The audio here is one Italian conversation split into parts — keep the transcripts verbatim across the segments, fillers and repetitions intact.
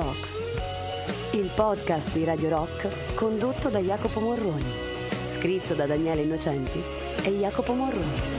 Rocks, il podcast di Radio Rock condotto da Jacopo Morroni, scritto da Daniele Innocenti e Jacopo Morroni.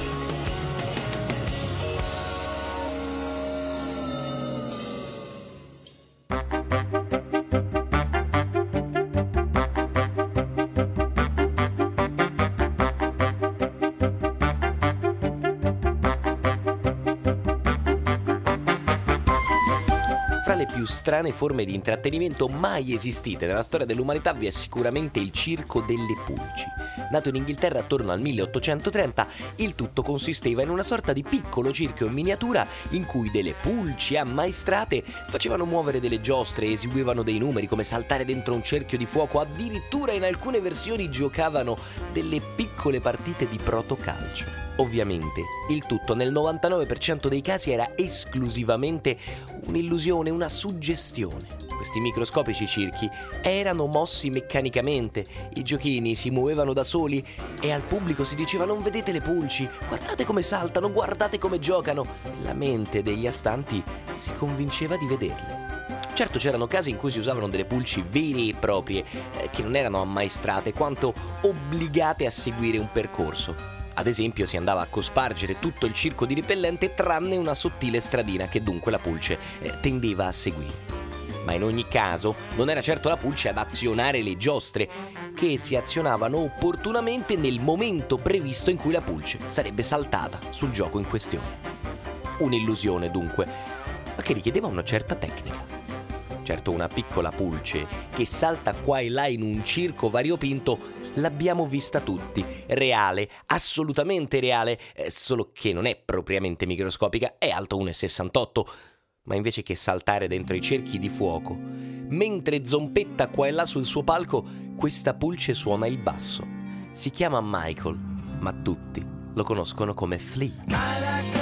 Fra le più strane forme di intrattenimento mai esistite nella storia dell'umanità vi è sicuramente il circo delle pulci. Nato in Inghilterra attorno al milleottocentotrenta, il tutto consisteva in una sorta di piccolo circo in miniatura in cui delle pulci ammaestrate facevano muovere delle giostre, eseguivano dei numeri come saltare dentro un cerchio di fuoco, addirittura in alcune versioni giocavano delle piccole partite di protocalcio. Ovviamente, il tutto nel novantanove per cento dei casi era esclusivamente un'illusione, una suggestione. Questi microscopici circhi erano mossi meccanicamente, i giochini si muovevano da soli e al pubblico si diceva: non vedete le pulci? Guardate come saltano, guardate come giocano. E la mente degli astanti si convinceva di vederle. Certo, c'erano casi in cui si usavano delle pulci vere e proprie, eh, che non erano ammaestrate quanto obbligate a seguire un percorso. Ad esempio, si andava a cospargere tutto il circo di ripellente tranne una sottile stradina che dunque la pulce eh, tendeva a seguire. Ma in ogni caso non era certo la pulce ad azionare le giostre, che si azionavano opportunamente nel momento previsto in cui la pulce sarebbe saltata sul gioco in questione. Un'illusione dunque, ma che richiedeva una certa tecnica. Certo, una piccola pulce che salta qua e là in un circo variopinto l'abbiamo vista tutti, reale, assolutamente reale, eh, solo che non è propriamente microscopica, è alto uno virgola sessantotto, ma invece che saltare dentro i cerchi di fuoco, mentre zompetta qua e là sul suo palco, questa pulce suona il basso. Si chiama Michael, ma tutti lo conoscono come Flea.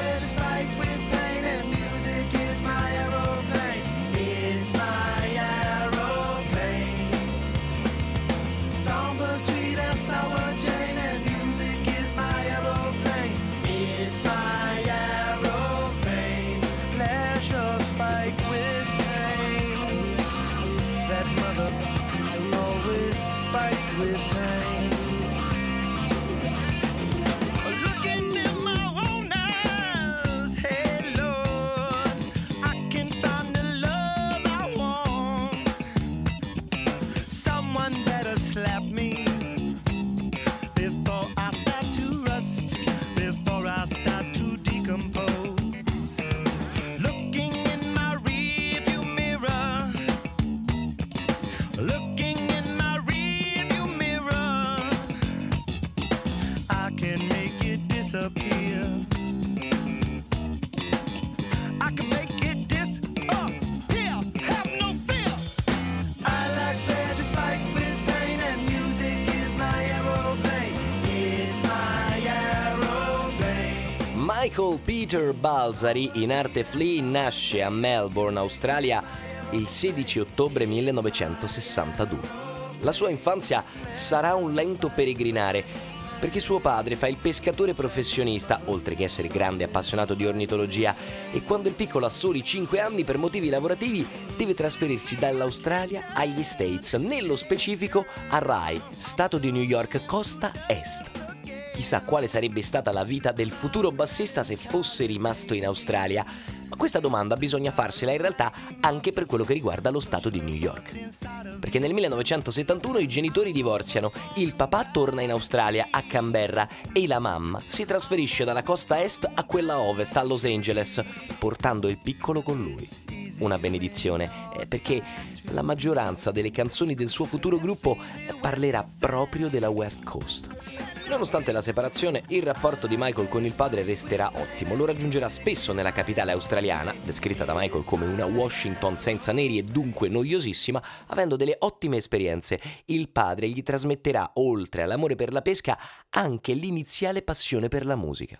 Michael Peter Balzary, in arte Flea, nasce a Melbourne, Australia, il sedici ottobre millenovecentosessantadue. La sua infanzia sarà un lento peregrinare, perché suo padre fa il pescatore professionista, oltre che essere grande appassionato di ornitologia, e quando il piccolo ha soli cinque anni, per motivi lavorativi, deve trasferirsi dall'Australia agli States, nello specifico a Rye, stato di New York, costa est. Chissà quale sarebbe stata la vita del futuro bassista se fosse rimasto in Australia, ma questa domanda bisogna farsela in realtà anche per quello che riguarda lo stato di New York. Perché nel millenovecentosettantuno i genitori divorziano, il papà torna in Australia, a Canberra, e la mamma si trasferisce dalla costa est a quella ovest, a Los Angeles, portando il piccolo con lui. Una benedizione, eh, perché la maggioranza delle canzoni del suo futuro gruppo parlerà proprio della West Coast. Nonostante la separazione, il rapporto di Michael con il padre resterà ottimo. Lo raggiungerà spesso nella capitale australiana, descritta da Michael come una Washington senza neri e dunque noiosissima, avendo delle ottime esperienze. Il padre gli trasmetterà, oltre all'amore per la pesca, anche l'iniziale passione per la musica.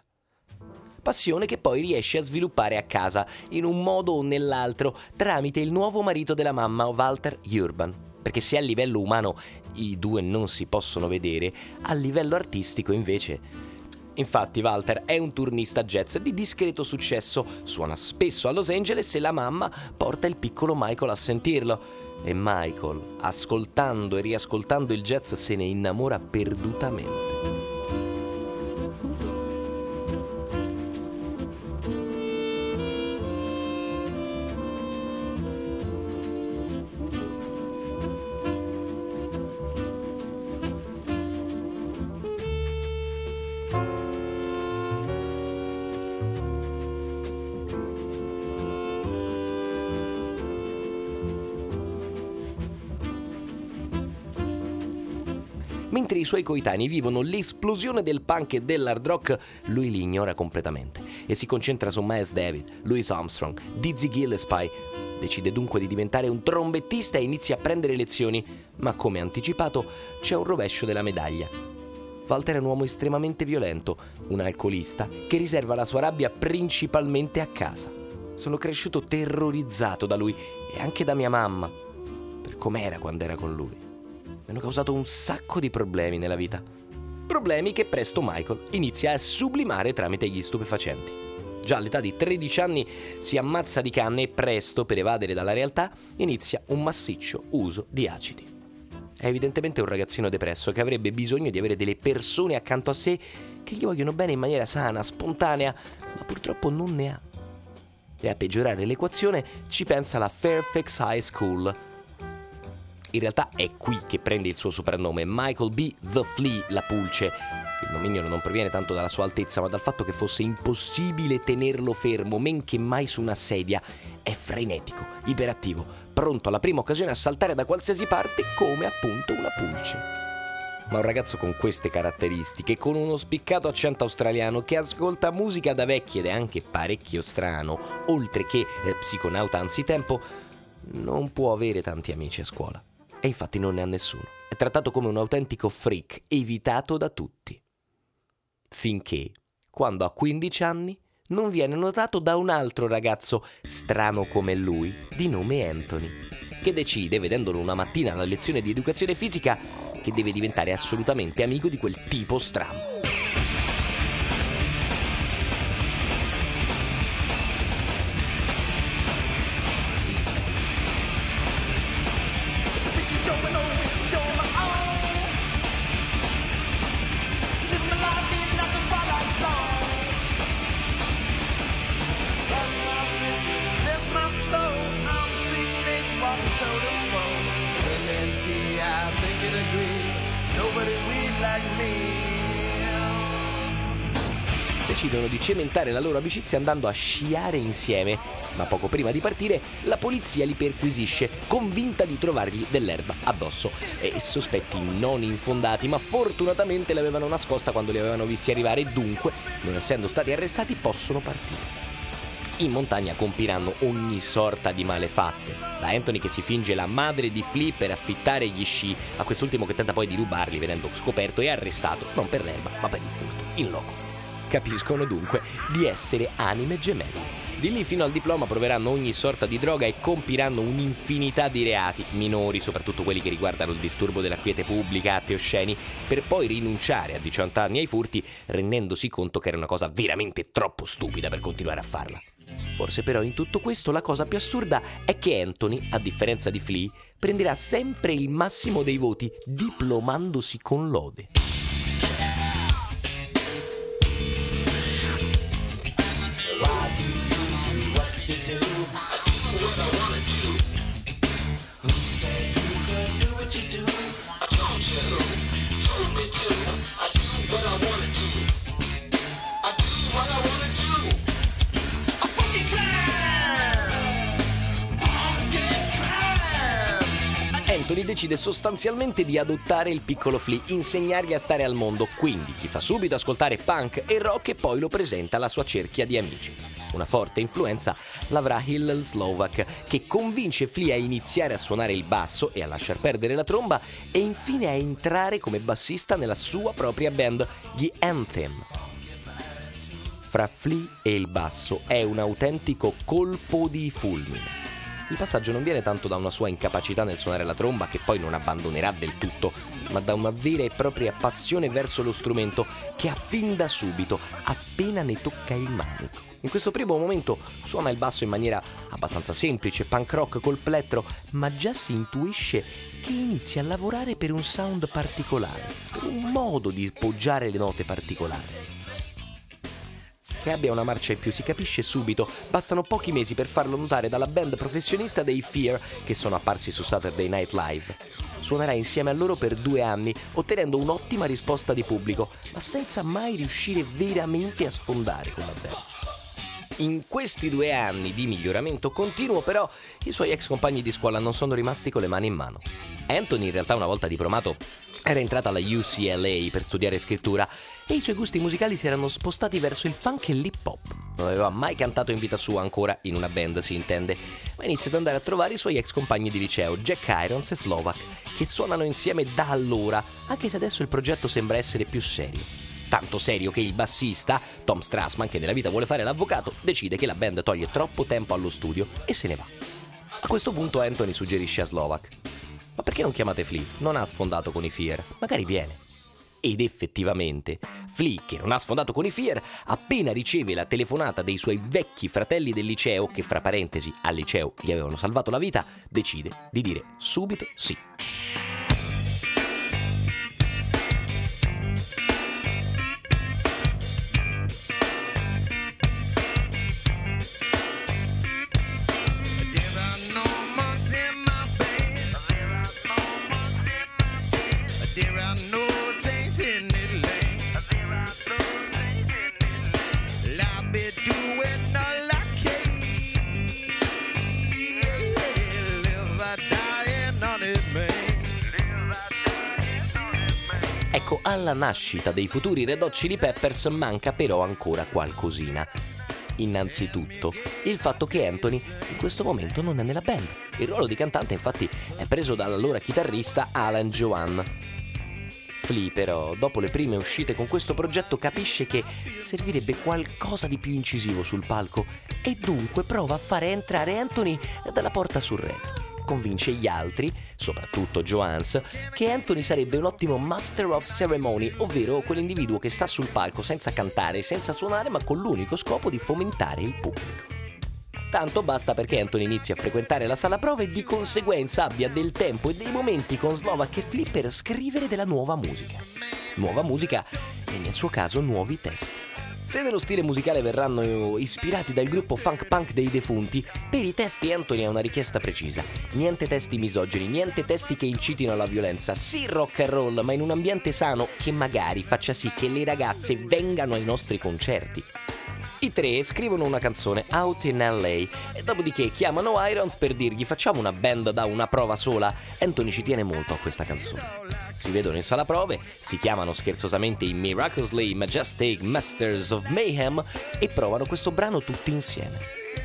Passione che poi riesce a sviluppare a casa, in un modo o nell'altro, tramite il nuovo marito della mamma, Walter Urban. Perché se a livello umano i due non si possono vedere, a livello artistico invece Infatti Walter è un turnista jazz di discreto successo, suona spesso a Los Angeles e la mamma porta il piccolo Michael a sentirlo. E Michael, ascoltando e riascoltando il jazz, se ne innamora perdutamente. Mentre i suoi coetanei vivono l'esplosione del punk e dell'hard rock, lui li ignora completamente e si concentra su Miles Davis, Louis Armstrong, Dizzy Gillespie. Decide dunque di diventare un trombettista e inizia a prendere lezioni, ma come anticipato c'è un rovescio della medaglia. Walter è un uomo estremamente violento, un alcolista che riserva la sua rabbia principalmente a casa. Sono cresciuto terrorizzato da lui e anche da mia mamma, per com'era quando era con lui. Mi hanno causato un sacco di problemi nella vita. Problemi che presto Michael inizia a sublimare tramite gli stupefacenti. Già all'età di tredici anni si ammazza di canne e presto, per evadere dalla realtà, inizia un massiccio uso di acidi. È evidentemente un ragazzino depresso che avrebbe bisogno di avere delle persone accanto a sé che gli vogliono bene in maniera sana, spontanea, ma purtroppo non ne ha. E a peggiorare l'equazione ci pensa la Fairfax High School. In realtà è qui che prende il suo soprannome, Michael B. The Flea, la pulce. Il nomignolo non proviene tanto dalla sua altezza, ma dal fatto che fosse impossibile tenerlo fermo, men che mai su una sedia. È frenetico, iperattivo, pronto alla prima occasione a saltare da qualsiasi parte come appunto una pulce. Ma un ragazzo con queste caratteristiche, con uno spiccato accento australiano, che ascolta musica da vecchi ed è anche parecchio strano, oltre che eh, psiconauta anzitempo, non può avere tanti amici a scuola. E infatti non ne ha nessuno. È trattato come un autentico freak, evitato da tutti. Finché, quando ha quindici anni, non viene notato da un altro ragazzo, strano come lui, di nome Anthony, che decide, vedendolo una mattina alla lezione di educazione fisica, che deve diventare assolutamente amico di quel tipo strano. Decidono di cementare la loro amicizia andando a sciare insieme, ma poco prima di partire la polizia li perquisisce, convinta di trovargli dell'erba addosso, e sospetti non infondati, ma fortunatamente l'avevano nascosta quando li avevano visti arrivare e dunque, non essendo stati arrestati, possono partire. In montagna compiranno ogni sorta di malefatte, da Anthony che si finge la madre di Flea per affittare gli sci, a quest'ultimo che tenta poi di rubarli venendo scoperto e arrestato, non per l'erba ma per il furto in loco. Capiscono dunque di essere anime gemelle. Di lì fino al diploma proveranno ogni sorta di droga e compiranno un'infinità di reati, minori, soprattutto quelli che riguardano il disturbo della quiete pubblica, atti osceni, per poi rinunciare a diciotto anni ai furti, rendendosi conto che era una cosa veramente troppo stupida per continuare a farla. Forse però in tutto questo la cosa più assurda è che Anthony, a differenza di Flea, prenderà sempre il massimo dei voti, diplomandosi con lode. Anthony decide sostanzialmente di adottare il piccolo Flea, insegnargli a stare al mondo, quindi gli fa subito ascoltare punk e rock e poi lo presenta alla sua cerchia di amici. Una forte influenza l'avrà Hillel Slovak, che convince Flea a iniziare a suonare il basso e a lasciar perdere la tromba e infine a entrare come bassista nella sua propria band, gli Anthem. Fra Flea e il basso è un autentico colpo di fulmine. Il passaggio non viene tanto da una sua incapacità nel suonare la tromba, che poi non abbandonerà del tutto, ma da una vera e propria passione verso lo strumento che ha fin da subito, appena ne tocca il manico. In questo primo momento suona il basso in maniera abbastanza semplice, punk rock col plettro, ma già si intuisce che inizia a lavorare per un sound particolare, per un modo di poggiare le note particolare. Che abbia una marcia in più si capisce subito, bastano pochi mesi per farlo notare dalla band professionista dei Fear, che sono apparsi su Saturday Night Live. Suonerà insieme a loro per due anni, ottenendo un'ottima risposta di pubblico, ma senza mai riuscire veramente a sfondare con la band. In questi due anni di miglioramento continuo, però, i suoi ex compagni di scuola non sono rimasti con le mani in mano. Anthony, in realtà, una volta diplomato, era entrato alla U C L A per studiare scrittura e i suoi gusti musicali si erano spostati verso il funk e l'hip hop. Non aveva mai cantato in vita sua, ancora in una band si intende, ma inizia ad andare a trovare i suoi ex compagni di liceo, Jack Irons e Slovak, che suonano insieme da allora, anche se adesso il progetto sembra essere più serio. Tanto serio che il bassista, Tom Strassman, che nella vita vuole fare l'avvocato, decide che la band toglie troppo tempo allo studio e se ne va. A questo punto Anthony suggerisce a Slovak: ma perché non chiamate Flea? Non ha sfondato con i Fear, magari viene. Ed effettivamente, Flea, che non ha sfondato con i Fear, appena riceve la telefonata dei suoi vecchi fratelli del liceo, che fra parentesi al liceo gli avevano salvato la vita, decide di dire subito sì. Ecco, alla nascita dei futuri Red Hot Chili Peppers manca però ancora qualcosina. Innanzitutto, il fatto che Anthony in questo momento non è nella band. Il ruolo di cantante infatti è preso dall'allora chitarrista Alan Johann. Flea però, dopo le prime uscite con questo progetto, capisce che servirebbe qualcosa di più incisivo sul palco e dunque prova a fare entrare Anthony dalla porta sul retro. Convince gli altri, soprattutto Johanns, che Anthony sarebbe un ottimo Master of Ceremony, ovvero quell'individuo che sta sul palco senza cantare, senza suonare, ma con l'unico scopo di fomentare il pubblico. Tanto basta perché Anthony inizi a frequentare la sala prove e di conseguenza abbia del tempo e dei momenti con Slovak e Flea per scrivere della nuova musica. Nuova musica e nel suo caso nuovi testi. Se nello stile musicale verranno ispirati dal gruppo funk punk dei defunti, per i testi Anthony ha una richiesta precisa. Niente testi misogini, niente testi che incitino alla violenza, sì rock and roll, ma in un ambiente sano che magari faccia sì che le ragazze vengano ai nostri concerti. I tre scrivono una canzone, Out in L A, e dopodiché chiamano Irons per dirgli facciamo una band da una prova sola. Anthony ci tiene molto a questa canzone. Si vedono in sala prove, si chiamano scherzosamente i Miraculously Majestic Masters of Mayhem e provano questo brano tutti insieme.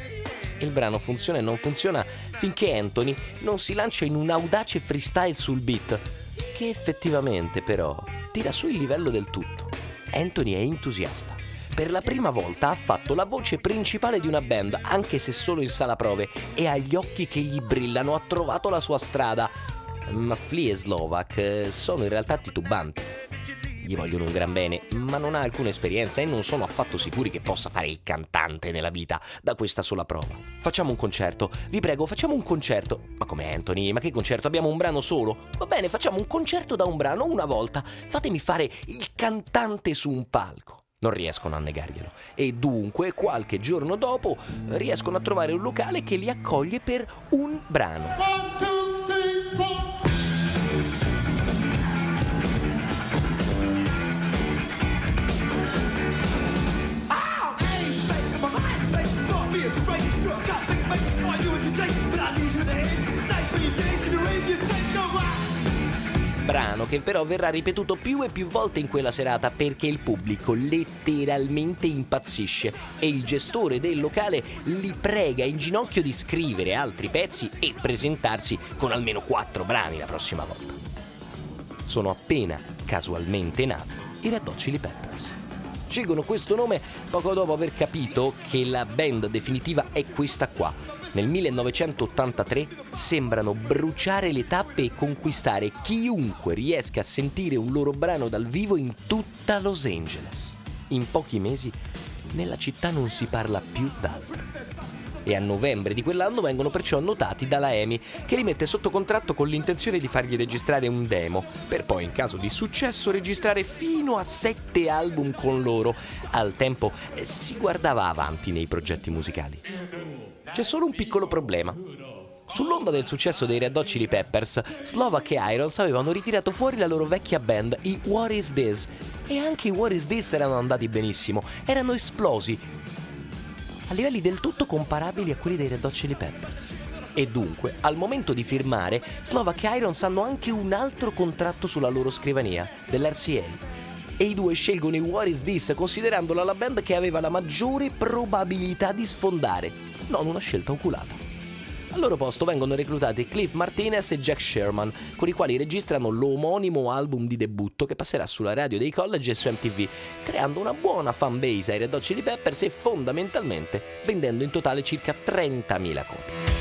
Il brano funziona e non funziona finché Anthony non si lancia in un audace freestyle sul beat, che effettivamente però tira su il livello del tutto. Anthony è entusiasta. Per la prima volta ha fatto la voce principale di una band, anche se solo in sala prove, e ha gli occhi che gli brillano, ha trovato la sua strada. Ma Flea e Slovak sono in realtà titubanti. Gli vogliono un gran bene, ma non ha alcuna esperienza e non sono affatto sicuri che possa fare il cantante nella vita da questa sola prova. Facciamo un concerto, vi prego, facciamo un concerto. Ma come Anthony? Ma che concerto? Abbiamo un brano solo? Va bene, facciamo un concerto da un brano una volta. Fatemi fare il cantante su un palco. Non riescono a negarglielo e dunque qualche giorno dopo riescono a trovare un locale che li accoglie per un brano. One, two, three, four. Brano che però verrà ripetuto più e più volte in quella serata perché il pubblico letteralmente impazzisce e il gestore del locale li prega in ginocchio di scrivere altri pezzi e presentarsi con almeno quattro brani la prossima volta. Sono appena casualmente nati i Red Hot Chili Peppers. Scelgono questo nome poco dopo aver capito che la band definitiva è questa qua. Nel millenovecentottantatré sembrano bruciare le tappe e conquistare chiunque riesca a sentire un loro brano dal vivo in tutta Los Angeles. In pochi mesi nella città non si parla più d'altro. E a novembre di quell'anno vengono perciò notati dalla EMI, che li mette sotto contratto con l'intenzione di fargli registrare un demo, per poi in caso di successo registrare fino a sette album con loro. Al tempo eh, si guardava avanti nei progetti musicali. C'è solo un piccolo problema. Sull'onda del successo dei Red Hot Chili Peppers, Slovak e Irons avevano ritirato fuori la loro vecchia band, i What Is This, e anche i What Is This erano andati benissimo, erano esplosi a livelli del tutto comparabili a quelli dei Red Hot Chili Peppers. E dunque, al momento di firmare, Slovak e Irons hanno anche un altro contratto sulla loro scrivania, dell'R C A. E i due scelgono i What Is This considerandola la band che aveva la maggiore probabilità di sfondare, non una scelta oculata. Al loro posto vengono reclutati Cliff Martinez e Jack Sherman, con i quali registrano l'omonimo album di debutto che passerà sulla radio dei college e su M T V, creando una buona fanbase ai Red Hot Chili Peppers e fondamentalmente vendendo in totale circa trentamila copie.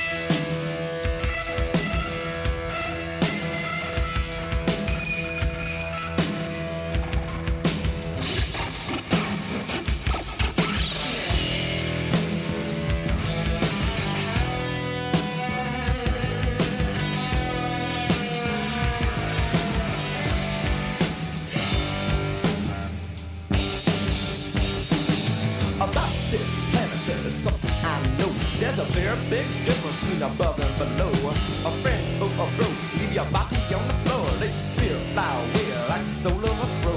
There's a very big difference between above and below. A friend or a bro, leave your body on the floor. Let your spirit fly away like the soul of a crow.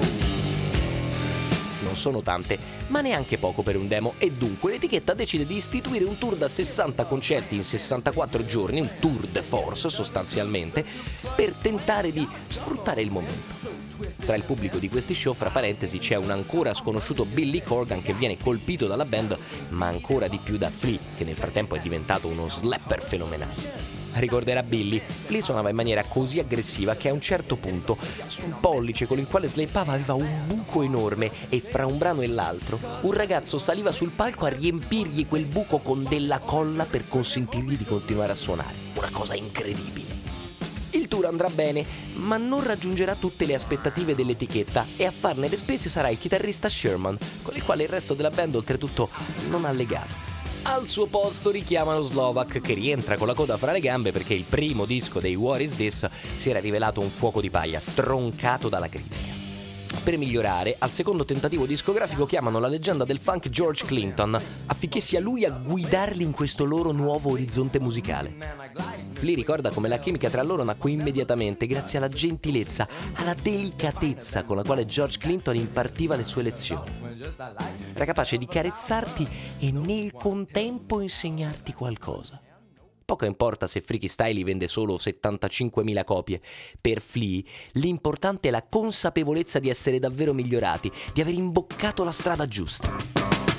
Non sono tante, ma neanche poco per un demo, e dunque l'etichetta decide di istituire un tour da sessanta concerti in sessantaquattro giorni, un tour de force sostanzialmente, per tentare di sfruttare il momento. Tra il pubblico di questi show, fra parentesi, c'è un ancora sconosciuto Billy Corgan che viene colpito dalla band, ma ancora di più da Flea, che nel frattempo è diventato uno slapper fenomenale. Ricorderà Billy, Flea suonava in maniera così aggressiva che a un certo punto sul pollice con il quale slappava aveva un buco enorme e fra un brano e l'altro un ragazzo saliva sul palco a riempirgli quel buco con della colla per consentirgli di continuare a suonare. Una cosa incredibile. Il tour andrà bene, ma non raggiungerà tutte le aspettative dell'etichetta e a farne le spese sarà il chitarrista Sherman, con il quale il resto della band oltretutto non ha legato. Al suo posto richiamano Slovak, che rientra con la coda fra le gambe perché il primo disco dei What Is This si era rivelato un fuoco di paglia, stroncato dalla critica. Per migliorare, al secondo tentativo discografico chiamano la leggenda del funk George Clinton affinché sia lui a guidarli in questo loro nuovo orizzonte musicale. Flea ricorda come la chimica tra loro nacque immediatamente grazie alla gentilezza, alla delicatezza con la quale George Clinton impartiva le sue lezioni. Era capace di carezzarti e nel contempo insegnarti qualcosa. Poco importa se Freaky Style vende solo settantacinquemila copie. Per Flea l'importante è la consapevolezza di essere davvero migliorati, di aver imboccato la strada giusta.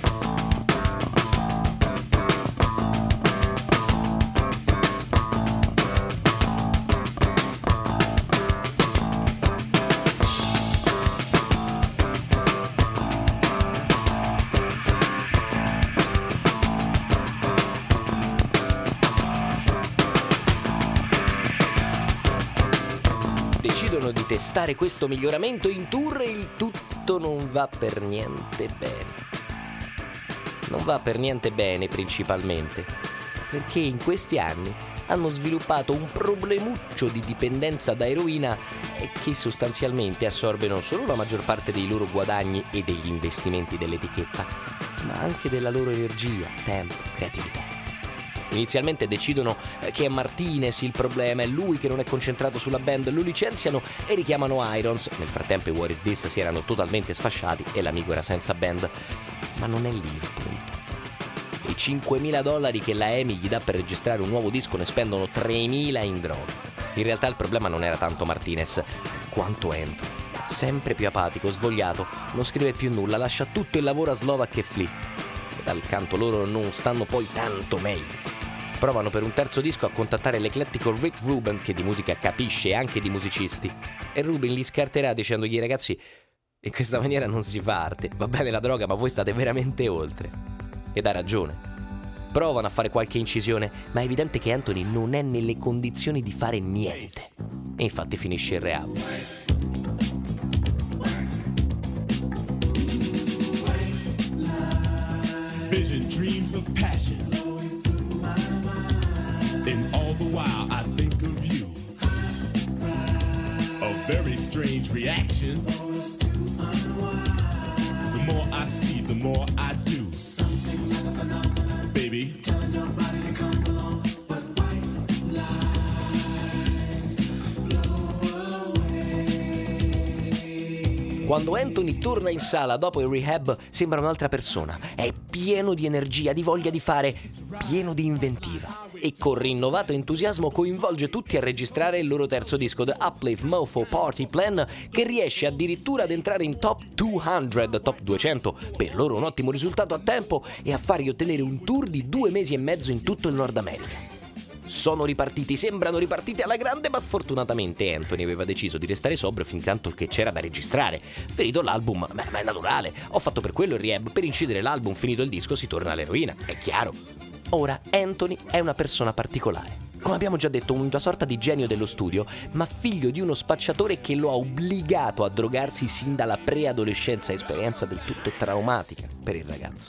Decidono di testare questo miglioramento in tour e il tutto non va per niente bene. Non va per niente bene principalmente perché in questi anni hanno sviluppato un problemuccio di dipendenza da eroina che sostanzialmente assorbe non solo la maggior parte dei loro guadagni e degli investimenti dell'etichetta, ma anche della loro energia, tempo, creatività. Inizialmente decidono che è Martinez il problema, è lui che non è concentrato sulla band, lo licenziano e richiamano Irons. Nel frattempo i What Is This si erano totalmente sfasciati e l'amico era senza band. Ma non è lì il punto. I cinquemila dollari che la EMI gli dà per registrare un nuovo disco ne spendono tremila in droga. In realtà il problema non era tanto Martinez quanto Andrew. Sempre più apatico, svogliato, non scrive più nulla, lascia tutto il lavoro a Slovak e Flea. E dal canto loro non stanno poi tanto meglio. Provano per un terzo disco a contattare l'eclettico Rick Rubin, che di musica capisce e anche di musicisti, e Rubin li scarterà dicendogli: ragazzi, In questa maniera non si fa arte. Va bene la droga, ma voi state veramente oltre. Ed ha ragione. Provano a fare qualche incisione, ma è evidente che Anthony non è nelle condizioni di fare niente. E infatti finisce il rehab. Vision, dreams of passion. And all the while I think of you. A very strange reaction. The more I see, the more I do. Baby, quando Anthony torna in sala dopo il rehab sembra un'altra persona. È pieno di energia, di voglia di fare, pieno di inventiva. E con rinnovato entusiasmo coinvolge tutti a registrare il loro terzo disco, The Uplift Mofo Party Plan, che riesce addirittura ad entrare in top duecento, top duecento, per loro un ottimo risultato a tempo, e a fargli ottenere un tour di due mesi e mezzo in tutto il Nord America. Sono ripartiti, sembrano ripartiti alla grande, ma sfortunatamente Anthony aveva deciso di restare sobrio fin tanto che c'era da registrare. Finito l'album, ma, ma è naturale, ho fatto per quello il rehab, per incidere l'album, finito il disco si torna all'eroina, è chiaro. Ora, Anthony è una persona particolare. Come abbiamo già detto, una sorta di genio dello studio, ma figlio di uno spacciatore che lo ha obbligato a drogarsi sin dalla preadolescenza, esperienza del tutto traumatica per il ragazzo.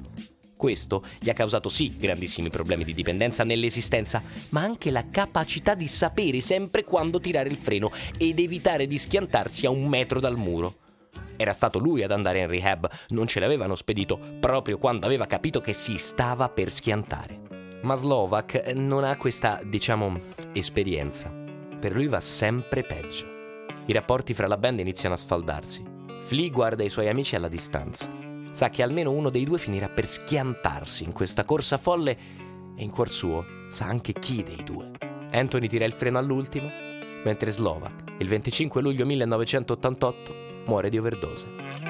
Questo gli ha causato sì grandissimi problemi di dipendenza nell'esistenza, ma anche la capacità di sapere sempre quando tirare il freno ed evitare di schiantarsi a un metro dal muro. Era stato lui ad andare in rehab, non ce l'avevano spedito proprio quando aveva capito che si stava per schiantare. Ma Slovak non ha questa, diciamo, esperienza. Per lui va sempre peggio. I rapporti fra la band iniziano a sfaldarsi. Flea guarda i suoi amici alla distanza. Sa che almeno uno dei due finirà per schiantarsi in questa corsa folle e in cuor suo sa anche chi dei due. Anthony tira il freno all'ultimo, mentre Slovak, il venticinque luglio millenovecentottantotto, muore di overdose.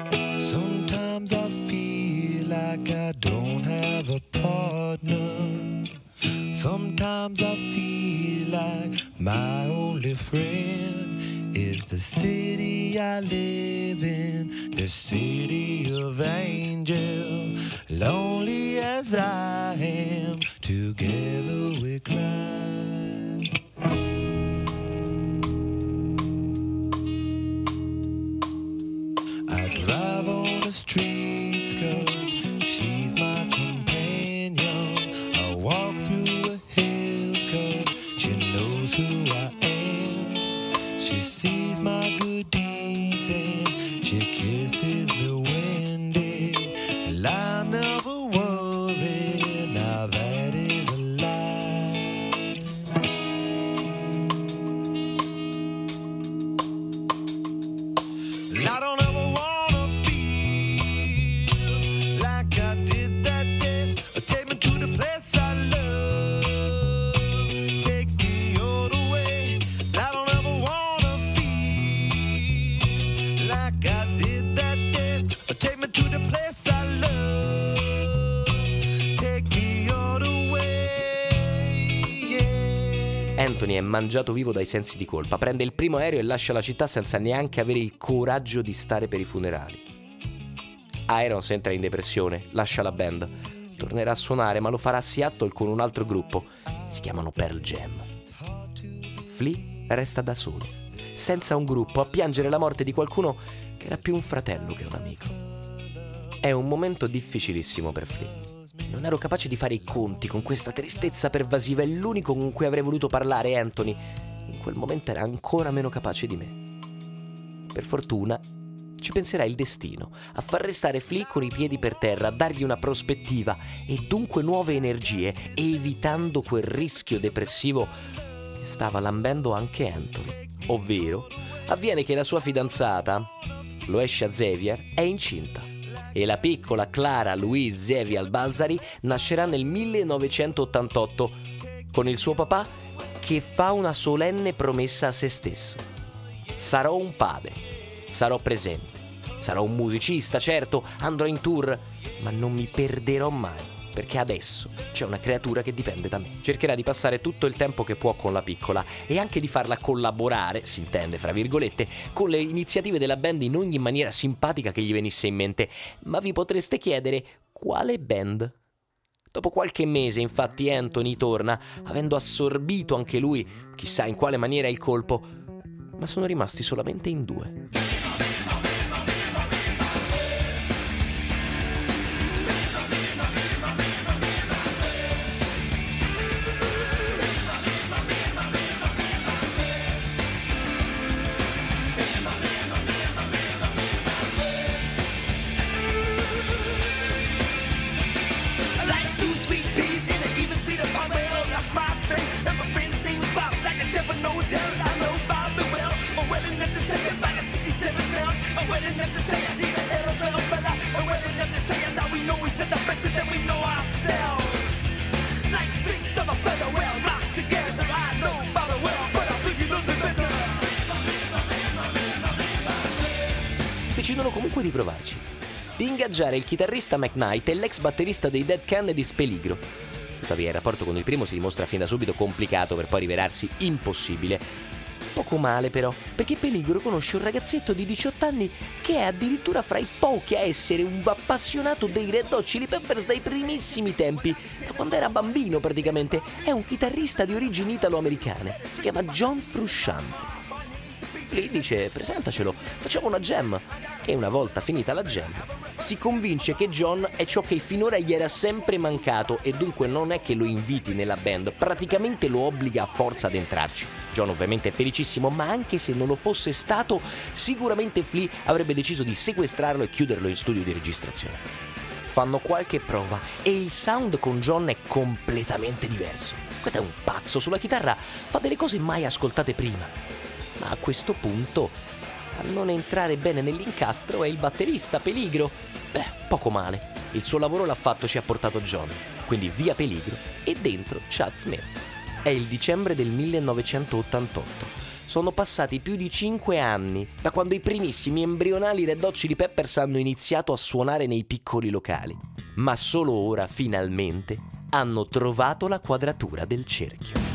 Sometimes I feel like I don't have a partner. Sometimes I feel like my only friend is the city I live in, the city of angel. Lonely as I am, together we cry. I drive on the streets 'cause she's my companion. I walk through the hills 'cause she knows who I am. She sees my good deeds and she kisses me windy. And I never worry, now that is a lie. I don't ever wanna feel like I did that day. Take me to the place I love. Take me all the way. I don't ever wanna feel like I did that day. Take me to the place I love. Take me all the way. Yeah. Anthony è mangiato vivo dai sensi di colpa, prende il primo aereo e lascia la città senza neanche avere il coraggio di stare per i funerali. Irons entra in depressione, lascia la band, tornerà a suonare ma lo farà a Seattle con un altro gruppo, si chiamano Pearl Jam. Flea resta da solo, senza un gruppo, a piangere la morte di qualcuno che era più un fratello che un amico. È un momento difficilissimo per Flea. Non ero capace di fare i conti con questa tristezza pervasiva e l'unico con cui avrei voluto parlare, Anthony, in quel momento era ancora meno capace di me. Per fortuna ci penserà il destino a far restare Flea con i piedi per terra, a dargli una prospettiva e dunque nuove energie, evitando quel rischio depressivo che stava lambendo anche Anthony. Ovvero, avviene che la sua fidanzata, Louisa Xavier, è incinta. E la piccola Clara Louise Xavier Balsari nascerà nel millenovecentottantotto con il suo papà che fa una solenne promessa a se stesso: sarò un padre, sarò presente, sarò un musicista, certo, andrò in tour, ma non mi perderò mai perché adesso c'è una creatura che dipende da me. Cercherà di passare tutto il tempo che può con la piccola e anche di farla collaborare, si intende fra virgolette, con le iniziative della band in ogni maniera simpatica che gli venisse in mente. Ma vi potreste chiedere quale band? Dopo qualche mese, infatti, Anthony torna, avendo assorbito anche lui, chissà in quale maniera, il colpo, ma sono rimasti solamente in due. Decidono comunque di provarci, di ingaggiare il chitarrista McKnight e l'ex batterista dei Dead Kennedys Peligro. Tuttavia il rapporto con il primo si dimostra fin da subito complicato per poi rivelarsi impossibile. Poco male però, perché Peligro conosce un ragazzetto di diciotto anni che è addirittura fra i pochi a essere un appassionato dei Red Hot Chili Peppers dai primissimi tempi, da quando era bambino praticamente. È un chitarrista di origini italo-americane, si chiama John Frusciante. Flea dice: presentacelo, facciamo una jam. E una volta finita la jam si convince che John è ciò che finora gli era sempre mancato e dunque non è che lo inviti nella band, praticamente lo obbliga a forza ad entrarci. John ovviamente è felicissimo, ma anche se non lo fosse stato, sicuramente Flea avrebbe deciso di sequestrarlo e chiuderlo in studio di registrazione. Fanno qualche prova e il sound con John è completamente diverso. Questo è un pazzo, sulla chitarra fa delle cose mai ascoltate prima. Ma a questo punto, a non entrare bene nell'incastro è il batterista Peligro. Beh, poco male. Il suo lavoro l'ha fatto, ci ha portato John. Quindi via Peligro e dentro Chad Smith. È il dicembre del millenovecentottantotto. Sono passati più di cinque anni da quando i primissimi embrionali Red Hot Chili Peppers hanno iniziato a suonare nei piccoli locali. Ma solo ora, finalmente, hanno trovato la quadratura del cerchio.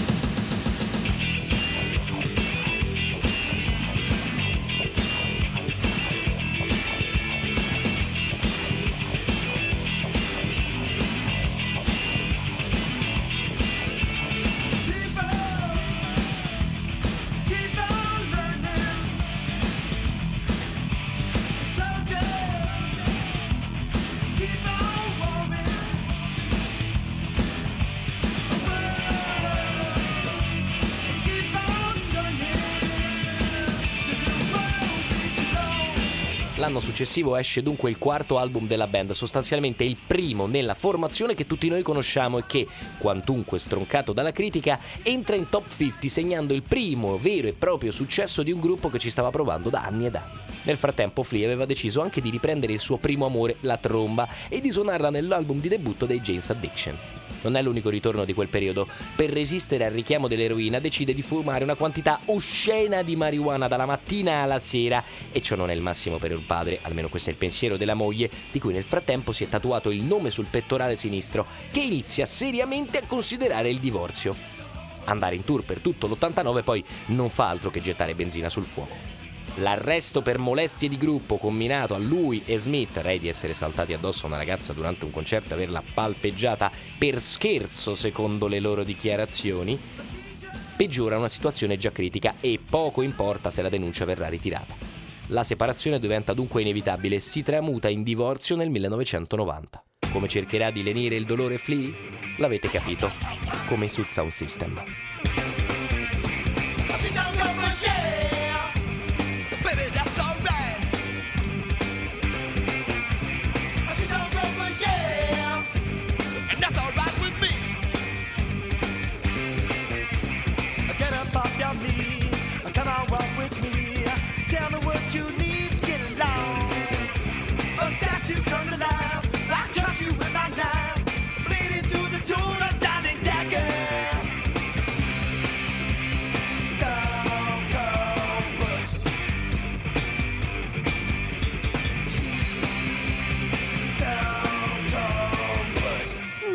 L'anno successivo esce dunque il quarto album della band, sostanzialmente il primo nella formazione che tutti noi conosciamo e che, quantunque stroncato dalla critica, entra in top cinquanta segnando il primo vero e proprio successo di un gruppo che ci stava provando da anni ed anni. Nel frattempo Flea aveva deciso anche di riprendere il suo primo amore, la tromba, e di suonarla nell'album di debutto dei Jane's Addiction. Non è l'unico ritorno di quel periodo. Per resistere al richiamo dell'eroina decide di fumare una quantità oscena di marijuana dalla mattina alla sera, e ciò non è il massimo per il padre, almeno questo è il pensiero della moglie, di cui nel frattempo si è tatuato il nome sul pettorale sinistro, che inizia seriamente a considerare il divorzio. Andare in tour per tutto l'ottantanove poi non fa altro che gettare benzina sul fuoco. L'arresto per molestie di gruppo comminato a lui e Smith, rei di essere saltati addosso a una ragazza durante un concerto e averla palpeggiata per scherzo secondo le loro dichiarazioni, peggiora una situazione già critica e poco importa se la denuncia verrà ritirata. La separazione diventa dunque inevitabile e si tramuta in divorzio nel millenovecentonovanta. Come cercherà di lenire il dolore Flea? L'avete capito, come su Sound System. She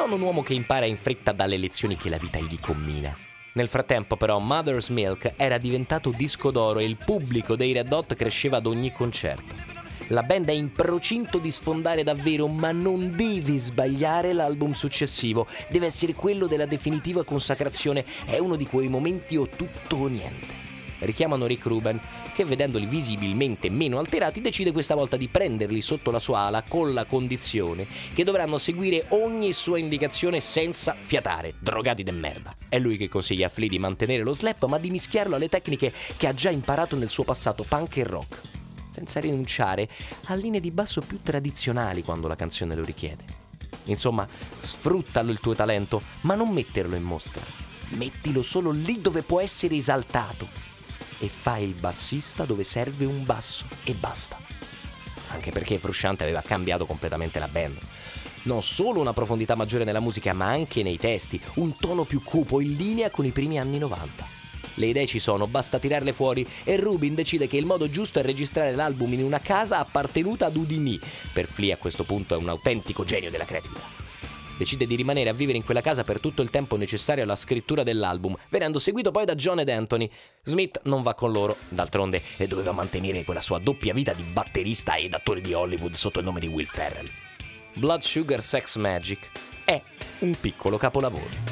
non un uomo che impara in fretta dalle lezioni che la vita gli commina. Nel frattempo però Mother's Milk era diventato disco d'oro e il pubblico dei Red Hot cresceva ad ogni concerto. La band è in procinto di sfondare davvero, ma non deve sbagliare l'album successivo. Deve essere quello della definitiva consacrazione. È uno di quei momenti o tutto o niente. Richiamano Rick Rubin, che vedendoli visibilmente meno alterati decide questa volta di prenderli sotto la sua ala con la condizione che dovranno seguire ogni sua indicazione senza fiatare, drogati de merda. È lui che consiglia a Flea di mantenere lo slap ma di mischiarlo alle tecniche che ha già imparato nel suo passato punk e rock, senza rinunciare a linee di basso più tradizionali quando la canzone lo richiede. Insomma, sfruttalo il tuo talento, ma non metterlo in mostra. Mettilo solo lì dove può essere esaltato e fai il bassista dove serve un basso e basta. Anche perché Frusciante aveva cambiato completamente la band. Non solo una profondità maggiore nella musica, ma anche nei testi, un tono più cupo in linea con i primi anni novanta. Le idee ci sono, basta tirarle fuori e Rubin decide che il modo giusto è registrare l'album in una casa appartenuta ad Houdini. Per Flea a questo punto è un autentico genio della creatività. Decide di rimanere a vivere in quella casa per tutto il tempo necessario alla scrittura dell'album, venendo seguito poi da John ed Anthony. Smith non va con loro, d'altronde doveva mantenere quella sua doppia vita di batterista ed attore di Hollywood sotto il nome di Will Ferrell. Blood Sugar Sex Magik è un piccolo capolavoro.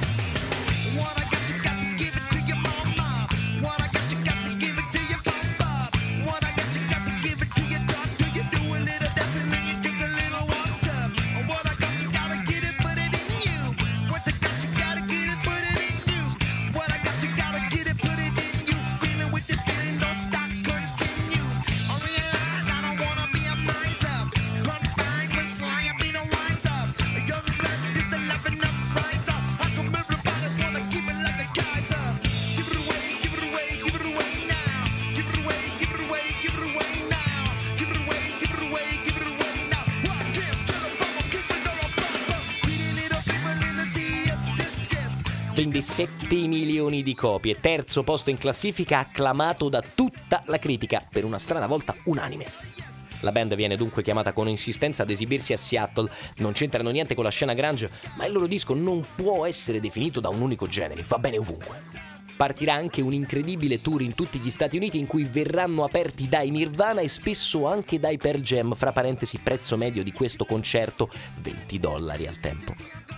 Vende sette milioni di copie, terzo posto in classifica, acclamato da tutta la critica, per una strana volta unanime. La band viene dunque chiamata con insistenza ad esibirsi a Seattle. Non c'entrano niente con la scena grunge, ma il loro disco non può essere definito da un unico genere, va bene ovunque. Partirà anche un incredibile tour in tutti gli Stati Uniti in cui verranno aperti dai Nirvana e spesso anche dai Pearl Jam, fra parentesi prezzo medio di questo concerto venti dollari al tempo.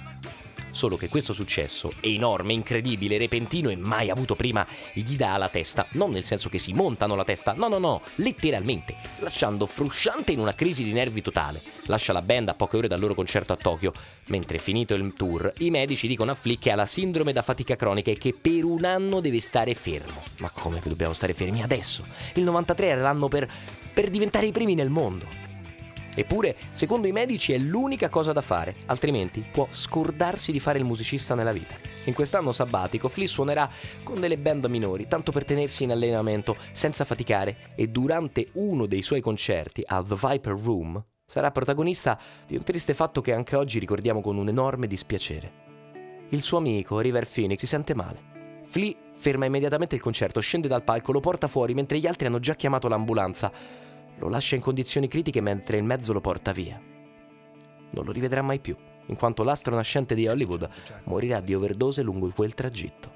Solo che questo successo, enorme, incredibile, repentino e mai avuto prima, gli dà la testa, non nel senso che si montano la testa, no no no, letteralmente, lasciando Frusciante in una crisi di nervi totale. Lascia la band a poche ore dal loro concerto a Tokyo, mentre finito il tour, i medici dicono a Flea che ha la sindrome da fatica cronica e che per un anno deve stare fermo. Ma come che dobbiamo stare fermi adesso? Il novantatré era l'anno per, per diventare i primi nel mondo. Eppure, secondo i medici, è l'unica cosa da fare, altrimenti può scordarsi di fare il musicista nella vita. In quest'anno sabbatico, Flea suonerà con delle band minori, tanto per tenersi in allenamento, senza faticare, e durante uno dei suoi concerti al The Viper Room sarà protagonista di un triste fatto che anche oggi ricordiamo con un enorme dispiacere. Il suo amico, River Phoenix, si sente male. Flea ferma immediatamente il concerto, scende dal palco, lo porta fuori mentre gli altri hanno già chiamato l'ambulanza. Lo lascia in condizioni critiche mentre il mezzo lo porta via. Non lo rivedrà mai più, in quanto l'astro nascente di Hollywood morirà di overdose lungo quel tragitto.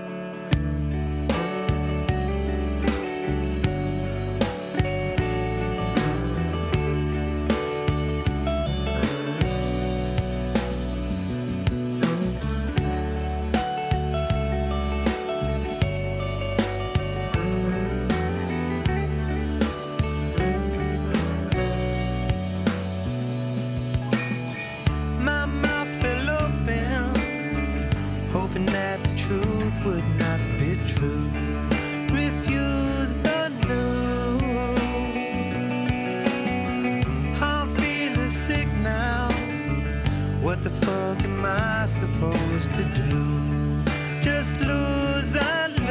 Would not be true. Refuse the news. I'm feeling sick now. What the fuck am I supposed to do? Just lose and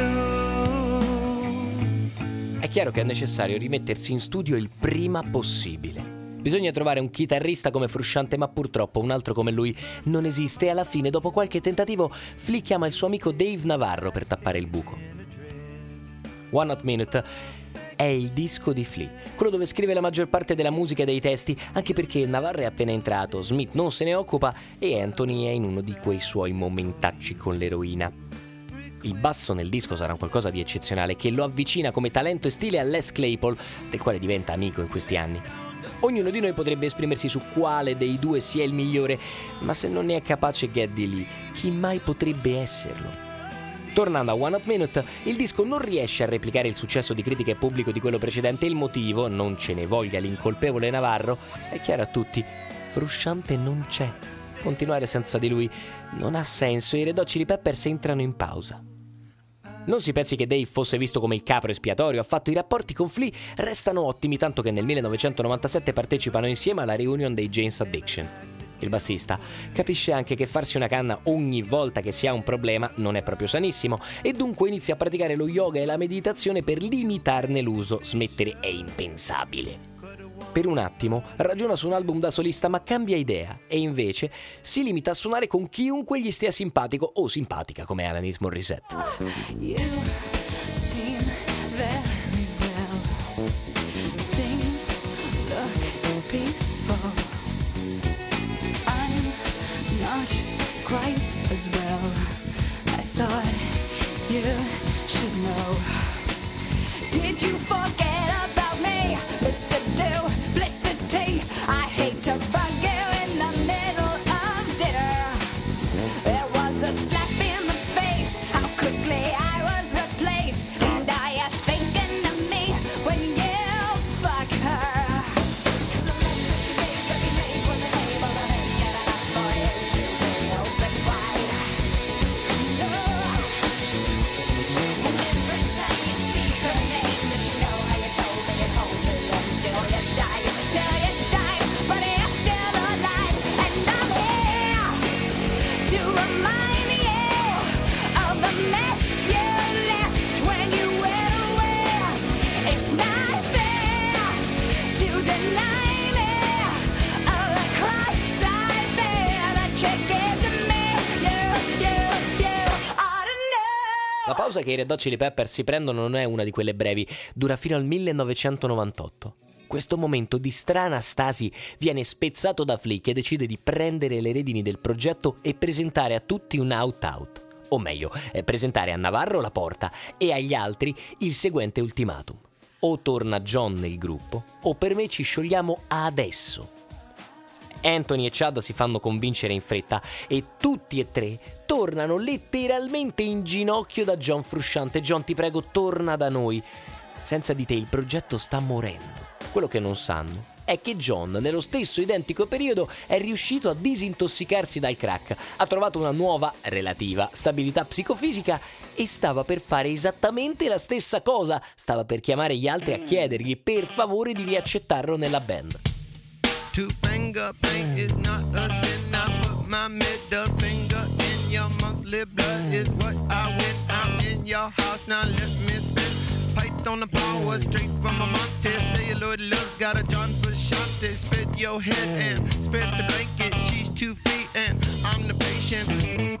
lose. È chiaro che è necessario rimettersi in studio il prima possibile. Bisogna trovare un chitarrista come Frusciante, ma purtroppo un altro come lui non esiste e alla fine, dopo qualche tentativo, Flea chiama il suo amico Dave Navarro per tappare il buco. One Hot Minute è il disco di Flea, quello dove scrive la maggior parte della musica e dei testi, anche perché Navarro è appena entrato, Smith non se ne occupa e Anthony è in uno di quei suoi momentacci con l'eroina. Il basso nel disco sarà qualcosa di eccezionale che lo avvicina come talento e stile a Les Claypool, del quale diventa amico in questi anni. Ognuno di noi potrebbe esprimersi su quale dei due sia il migliore, ma se non ne è capace Geddy Lee, chi mai potrebbe esserlo? Tornando a One Hot Minute, il disco non riesce a replicare il successo di critica e pubblico di quello precedente. Il motivo, non ce ne voglia l'incolpevole Navarro, è chiaro a tutti: Frusciante non c'è. Continuare senza di lui non ha senso e i Red Hot Chili Peppers entrano in pausa. Non si pensi che Dave fosse visto come il capro espiatorio affatto. I rapporti con Flea restano ottimi, tanto che nel millenovecentonovantasette partecipano insieme alla reunion dei Jane's Addiction. Il bassista capisce anche che farsi una canna ogni volta che si ha un problema non è proprio sanissimo e dunque inizia a praticare lo yoga e la meditazione per limitarne l'uso. Smettere è impensabile. Per un attimo ragiona su un album da solista, ma cambia idea e invece si limita a suonare con chiunque gli stia simpatico o simpatica, come Alanis Morissette. You seem very well. Things look peaceful. I'm not quite as well. I thought you should know. Did you forget about me, Mister Duplicity? I hate to bug you in the middle of dinner. There was a slap in the face. How quickly I was replaced. And are you thinking of me when you fuck her? 'Cause the mess that you made, that we made wasn't able to make it enough for you to be open wide. No. And every time you speak her name, does she know how you told me and hold me until you die, till you die, but you're still alive. And I'm here to remind you of the mess you left when you went away. It's not fair to deny me of the cross I bear that you gave to me. You, you, you ought to know. La pausa che i Red Hot Chili Peppers si prendono non è una di quelle brevi, dura fino al millenovecentonovantotto. Questo momento di strana stasi viene spezzato da Flea, che decide di prendere le redini del progetto e presentare a tutti un out-out. O meglio, eh, presentare a Navarro la porta e agli altri il seguente ultimatum: o torna John nel gruppo o per me ci sciogliamo adesso. Anthony e Chad si fanno convincere in fretta e tutti e tre tornano letteralmente in ginocchio da John Frusciante. John, ti prego, torna da noi. Senza di te il progetto sta morendo. Quello che non sanno è che John, nello stesso identico periodo, è riuscito a disintossicarsi dal crack, ha trovato una nuova, relativa, stabilità psicofisica e stava per fare esattamente la stessa cosa. Stava per chiamare gli altri a chiedergli per favore di riaccettarlo nella band. Two finger paint is not a sin. I put my middle finger in your monthly blood is what I win. I'm in your house now. Let me spit. Python the power straight from a Monte. Celluloid love's got a John Frusciante. Spread your head and spread the blanket. She's two feet and I'm the patient.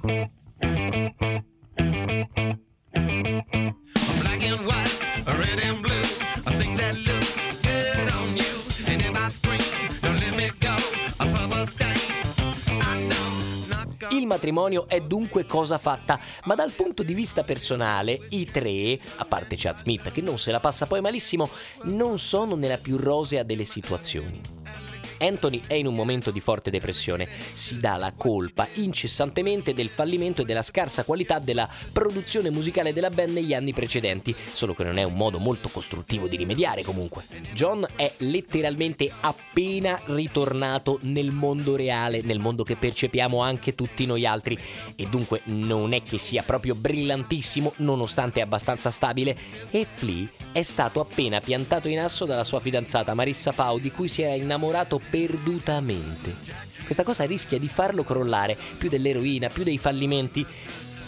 Black and white, red and blue. I think that look good on you. And if I scream, don't let me go. A purple stain. I know. Not gonna... Il matrimonio è dunque cosa fatta, ma dal punto di vista personale i tre, a parte Chad Smith che non se la passa poi malissimo, non sono nella più rosea delle situazioni. Anthony è in un momento di forte depressione, si dà la colpa incessantemente del fallimento e della scarsa qualità della produzione musicale della band negli anni precedenti, solo che non è un modo molto costruttivo di rimediare comunque. John è letteralmente appena ritornato nel mondo reale, nel mondo che percepiamo anche tutti noi altri, e dunque non è che sia proprio brillantissimo, nonostante abbastanza stabile, e Flea è stato appena piantato in asso dalla sua fidanzata Marissa Pau, di cui si era innamorato perdutamente. Questa cosa rischia di farlo crollare, più dell'eroina, più dei fallimenti.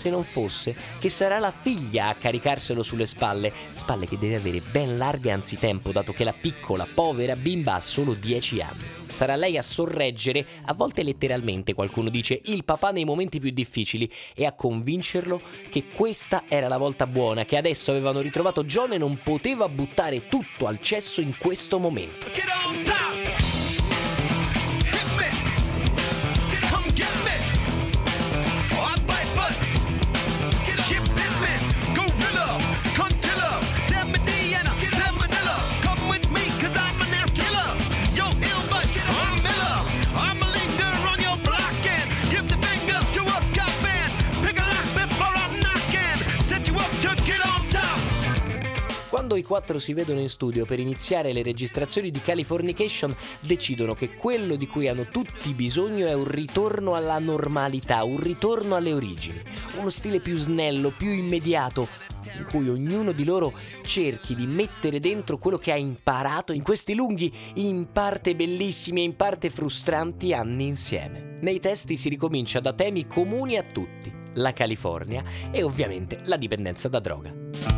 se non fosse che sarà la figlia a caricarselo sulle spalle, spalle che deve avere ben larghe anzitempo, dato che la piccola, povera bimba ha solo dieci anni. Sarà lei a sorreggere, a volte letteralmente, qualcuno dice, il papà nei momenti più difficili, e a convincerlo che questa era la volta buona, che adesso avevano ritrovato John e non poteva buttare tutto al cesso in questo momento. Get on top! Hit me! Come get me! Oh, I bite butt! Ship hit me! Gorilla! Contilla! Sam Medina! Sam Manila! Come with me, cause I'm an ass killer! Yo, ill butt! I'm Miller! I'm a linger on your block and give the finger to a cop man! Pick a lock before I'm knocking! Set you up to get on top! Quando i quattro si vedono in studio per iniziare le registrazioni di Californication, decidono che quello di cui hanno tutti bisogno è un ritorno alla normalità, un ritorno alle origini, uno stile più snello, più immediato, in cui ognuno di loro cerchi di mettere dentro quello che ha imparato in questi lunghi, in parte bellissimi e in parte frustranti anni insieme. Nei testi si ricomincia da temi comuni a tutti, la California e ovviamente la dipendenza da droga.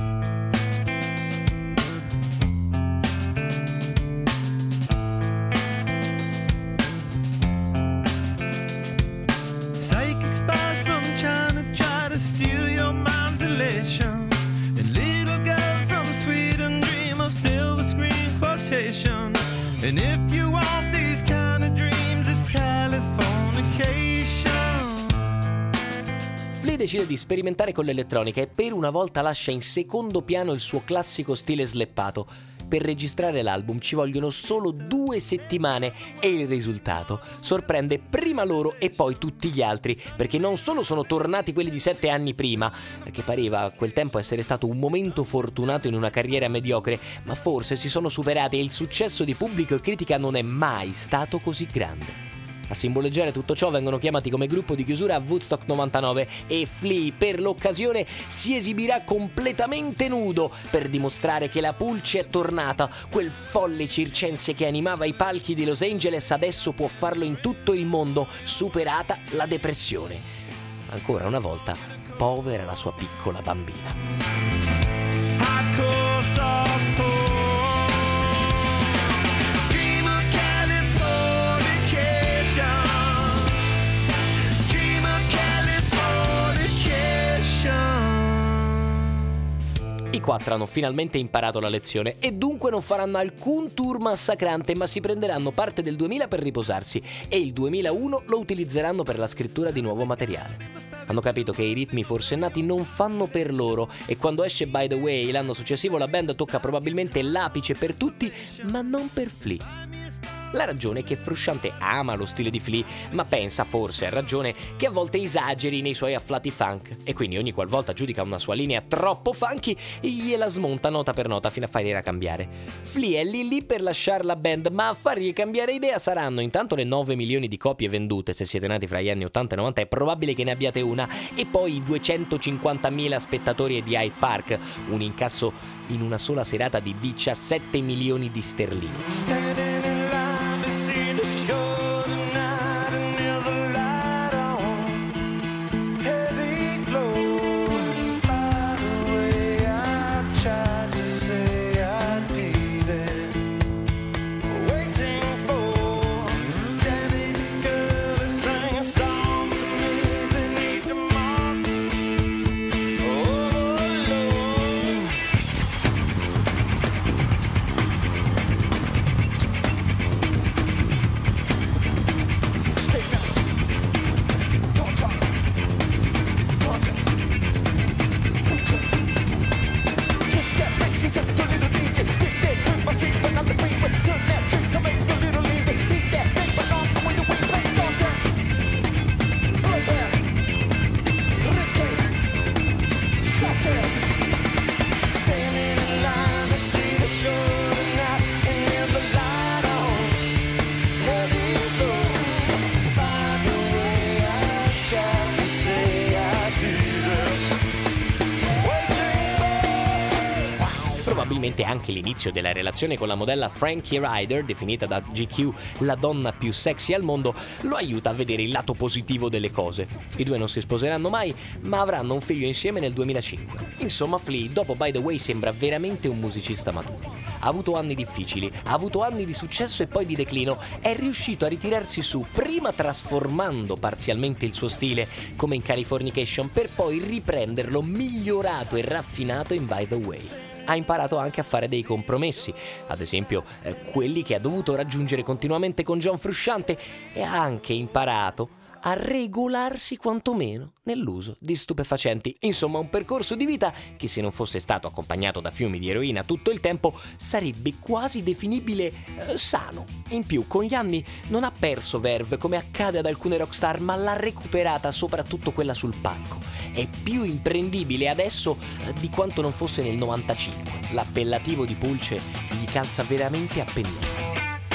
Psychic spies from China try to steal your mind's elation. And little girls from Sweden dream of silver screen quotation. And if you want these kind of dreams, it's Californication. Flea decide di sperimentare con l'elettronica e per una volta lascia in secondo piano il suo classico stile sleppato. Per registrare l'album ci vogliono solo due settimane e il risultato sorprende prima loro e poi tutti gli altri, perché non solo sono tornati quelli di sette anni prima, che pareva a quel tempo essere stato un momento fortunato in una carriera mediocre, ma forse si sono superati e il successo di pubblico e critica non è mai stato così grande. A simboleggiare tutto ciò vengono chiamati come gruppo di chiusura a Woodstock novantanove e Flea per l'occasione si esibirà completamente nudo per dimostrare che la pulce è tornata, quel folle circense che animava i palchi di Los Angeles adesso può farlo in tutto il mondo, superata la depressione. Ancora una volta, povera la sua piccola bambina. Hardcore softcore. Dream of Californication. Dream of Californication. I quattro hanno finalmente imparato la lezione e dunque non faranno alcun tour massacrante, ma si prenderanno parte del duemila per riposarsi e il duemilauno lo utilizzeranno per la scrittura di nuovo materiale. Hanno capito che i ritmi forsennati non fanno per loro e quando esce By the Way l'anno successivo la band tocca probabilmente l'apice per tutti, ma non per Flea. La ragione è che Frusciante ama lo stile di Flea, ma pensa, forse a ragione, che a volte esageri nei suoi afflati funk e quindi ogni qualvolta giudica una sua linea troppo funky gliela smonta nota per nota fino a fargliela cambiare. Flea è lì lì per lasciare la band, ma a fargli cambiare idea saranno intanto le nove milioni di copie vendute, se siete nati fra gli anni ottanta e novanta è probabile che ne abbiate una, e poi i duecentocinquantamila spettatori di Hyde Park, un incasso in una sola serata di diciassette milioni di sterline. Standing in line to see the show tonight and there's a light on, heavy glow. By the way, I tried to say I'd be there, waiting for Danny girl to sing a song to me beneath the mark. Oh Lord. probabilmente anche l'inizio della relazione con la modella Frankie Ryder, definita da G Q la donna più sexy al mondo, lo aiuta a vedere il lato positivo delle cose. I due non si sposeranno mai, ma avranno un figlio insieme nel duemilacinque. Insomma, Flea, dopo By the Way, sembra veramente un musicista maturo. Ha avuto anni difficili, ha avuto anni di successo e poi di declino, è riuscito a ritirarsi su, prima trasformando parzialmente il suo stile, come in Californication, per poi riprenderlo migliorato e raffinato in By the Way. Ha imparato anche a fare dei compromessi, ad esempio eh, quelli che ha dovuto raggiungere continuamente con John Frusciante, e ha anche imparato a regolarsi quantomeno nell'uso di stupefacenti. Insomma, un percorso di vita che, se non fosse stato accompagnato da fiumi di eroina tutto il tempo, sarebbe quasi definibile eh, sano. In più, con gli anni non ha perso verve come accade ad alcune rockstar, ma l'ha recuperata, soprattutto quella sul palco. È più imprendibile adesso eh, di quanto non fosse nel novantacinque. L'appellativo di Pulce gli calza veramente a pennello.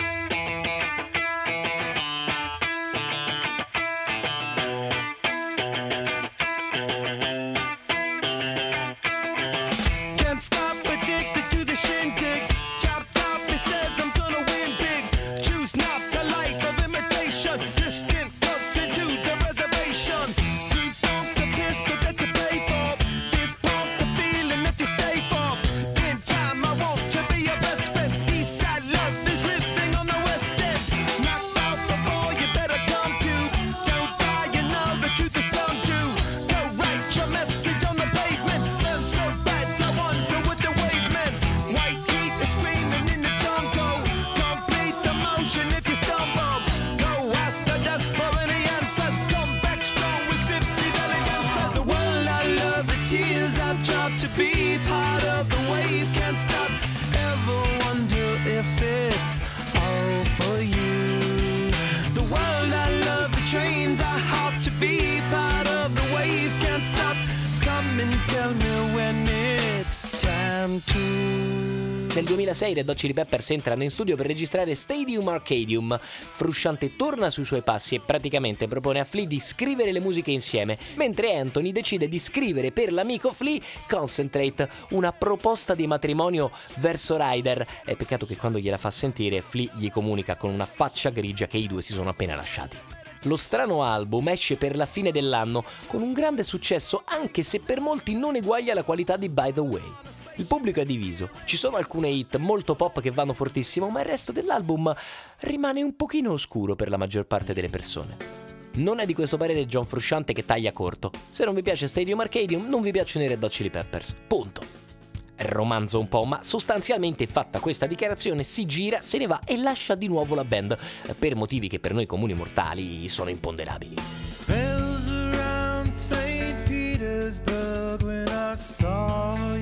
Nel duemilasei i Red Hot Chili Peppers entrano in studio per registrare Stadium Arcadium. Frusciante torna sui suoi passi e praticamente propone a Flea di scrivere le musiche insieme, mentre Anthony decide di scrivere per l'amico Flea Concentrate, una proposta di matrimonio verso Ryder. È peccato che quando gliela fa sentire, Flea gli comunica con una faccia grigia che i due si sono appena lasciati. Lo strano album esce per la fine dell'anno con un grande successo, anche se per molti non eguaglia la qualità di By the Way. Il pubblico è diviso, ci sono alcune hit molto pop che vanno fortissimo, ma il resto dell'album rimane un pochino oscuro per la maggior parte delle persone. Non è di questo parere John Frusciante, che taglia corto: se non vi piace Stadium Arcadium, non vi piacciono i Red Hot Chili Peppers, punto. Romanzo un po', ma sostanzialmente, fatta questa dichiarazione, si gira, se ne va e lascia di nuovo la band, per motivi che per noi comuni mortali sono imponderabili. Bells around Saint Petersburg when I saw you.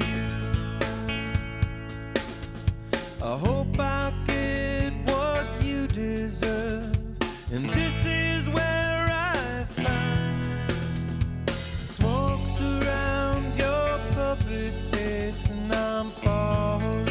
I hope I get what you deserve, and this is where I find smoke surrounds your perfect face, and I'm falling,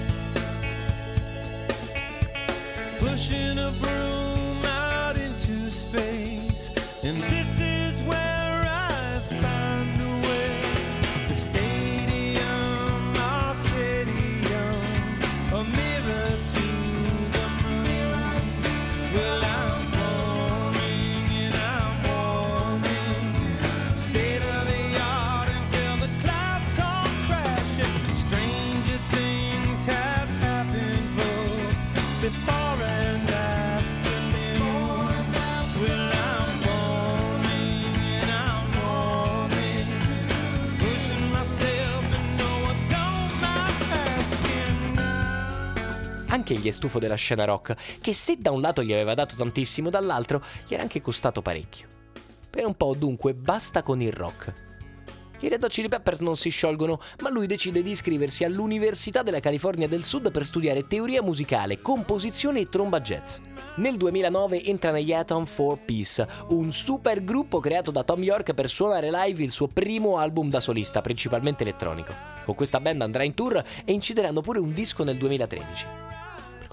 pushing a broom out into space, and this is where I find a way. The Stadium Arcadium, a mirror to the moon. Well, I'm falling and I'm warming, state of the art until the clouds come crashing. Stranger things have happened both before and after me. Well, I'm falling and I'm warming, pushing myself to know what don't mind asking now. Anche gli è stufo della scena rock, che se da un lato gli aveva dato tantissimo, dall'altro gli era anche costato parecchio. Per un po' dunque basta con il rock. I Red Hot Chili Peppers non si sciolgono, ma lui decide di iscriversi all'Università della California del Sud per studiare teoria musicale, composizione e tromba jazz. Nel duemilanove entra negli Atom for Peace, un super gruppo creato da Tom York per suonare live il suo primo album da solista, principalmente elettronico. Con questa band andrà in tour e incideranno pure un disco nel duemilatredici. Per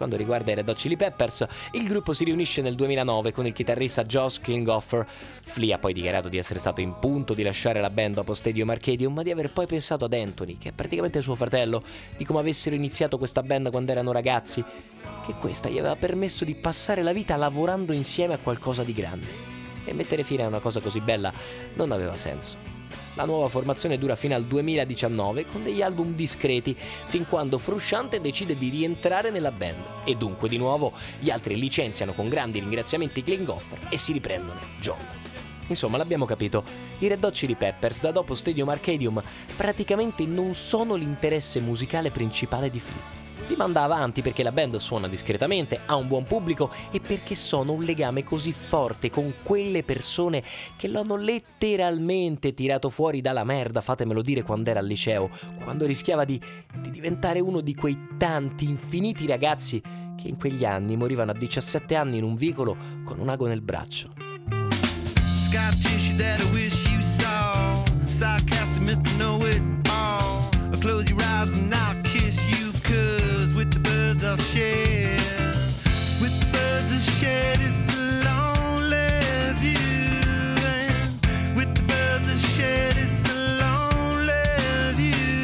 quanto riguarda i Red Hot Chili Peppers, il gruppo si riunisce nel duemilanove con il chitarrista Josh Klinghoffer. Flea ha poi dichiarato di essere stato in punto di lasciare la band dopo Stadium Arcadium, ma di aver poi pensato ad Anthony, che è praticamente suo fratello, di come avessero iniziato questa band quando erano ragazzi, che questa gli aveva permesso di passare la vita lavorando insieme a qualcosa di grande. E mettere fine a una cosa così bella non aveva senso. La nuova formazione dura fino al duemiladiciannove con degli album discreti, fin quando Frusciante decide di rientrare nella band e dunque di nuovo gli altri licenziano con grandi ringraziamenti Klinghoffer e si riprendono John. Insomma, l'abbiamo capito, i Red Hot Chili Peppers da dopo Stadium Arcadium praticamente non sono l'interesse musicale principale di Flea. Li manda avanti perché la band suona discretamente, ha un buon pubblico e perché sono un legame così forte con quelle persone che lo hanno letteralmente tirato fuori dalla merda, fatemelo dire, quando era al liceo, quando rischiava di, di diventare uno di quei tanti infiniti ragazzi che in quegli anni morivano a diciassette anni in un vicolo con un ago nel braccio. Scar tissue that I wish you saw. Sarcastic Mister Know It All. Close your eyes and I'll kiss you. Cause with the birds I'll share. With the birds I'll share this lonely view. And with the birds I'll share this lonely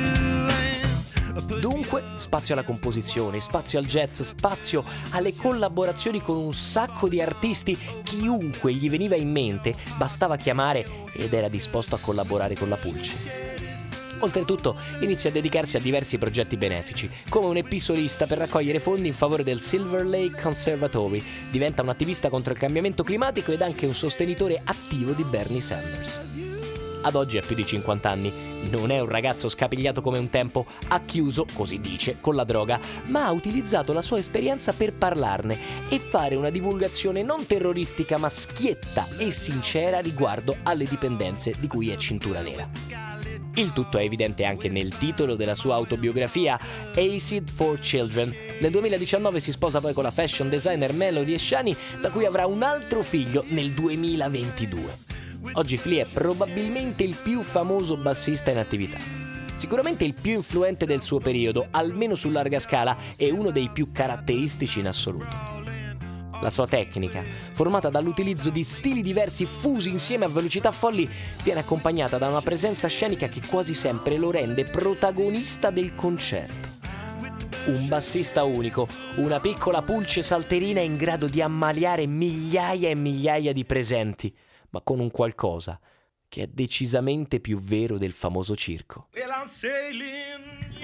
view. Dunque, spazio alla composizione, spazio al jazz, spazio alle collaborazioni con un sacco di artisti. Chiunque gli veniva in mente bastava chiamare ed era disposto a collaborare con la Pulci. Oltretutto inizia a dedicarsi a diversi progetti benefici, come un E P solista per raccogliere fondi in favore del Silver Lake Conservatory, diventa un attivista contro il cambiamento climatico ed anche un sostenitore attivo di Bernie Sanders. Ad oggi ha più di cinquanta anni, non è un ragazzo scapigliato come un tempo, ha chiuso, così dice, con la droga, ma ha utilizzato la sua esperienza per parlarne e fare una divulgazione non terroristica ma schietta e sincera riguardo alle dipendenze di cui è cintura nera. Il tutto è evidente anche nel titolo della sua autobiografia, Acid for Children. Nel duemiladiciannove si sposa poi con la fashion designer Melody Esciani, da cui avrà un altro figlio nel duemilaventidue. Oggi Flea è probabilmente il più famoso bassista in attività. Sicuramente il più influente del suo periodo, almeno su larga scala, e uno dei più caratteristici in assoluto. La sua tecnica, formata dall'utilizzo di stili diversi fusi insieme a velocità folli, viene accompagnata da una presenza scenica che quasi sempre lo rende protagonista del concerto. Un bassista unico, una piccola pulce salterina in grado di ammaliare migliaia e migliaia di presenti, ma con un qualcosa che è decisamente più vero del famoso circo. Well, I'm sailing.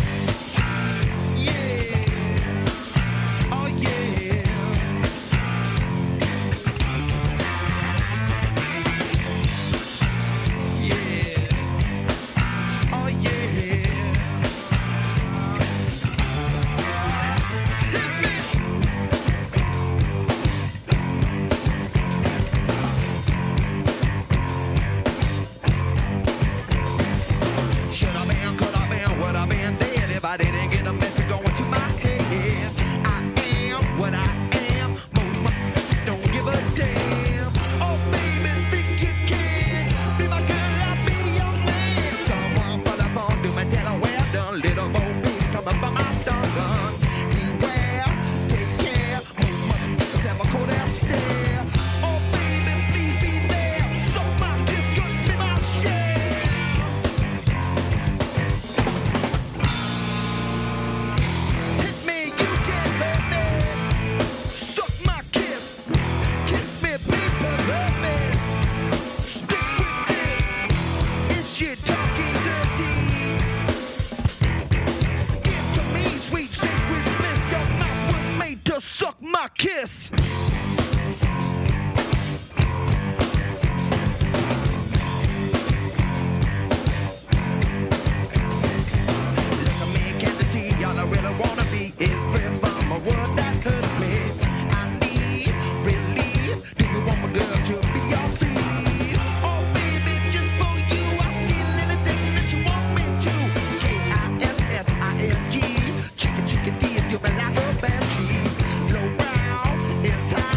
Yeah. Oh yeah. I didn't get a message going to my head. I am what I am. Most my don't give a damn. Oh baby, think you can be my girl, I'll be your man. Someone for the phone, do my tell her well done. Little Bo Peep coming from my stun gun. Beware, take care. Most motherfuckers have a cold ass stare. Oh baby, please be there. So my kiss could be my share. Suck my kiss. Like a man can't see, all I really wanna be is free from a world that hurts me. I need relief. Do you want my girl to be your thief? Oh baby, just for you, I'll steal anything that you want me to. K I S S I N G. Chicken, chicken, D, do me like a banshee. Low brow is high.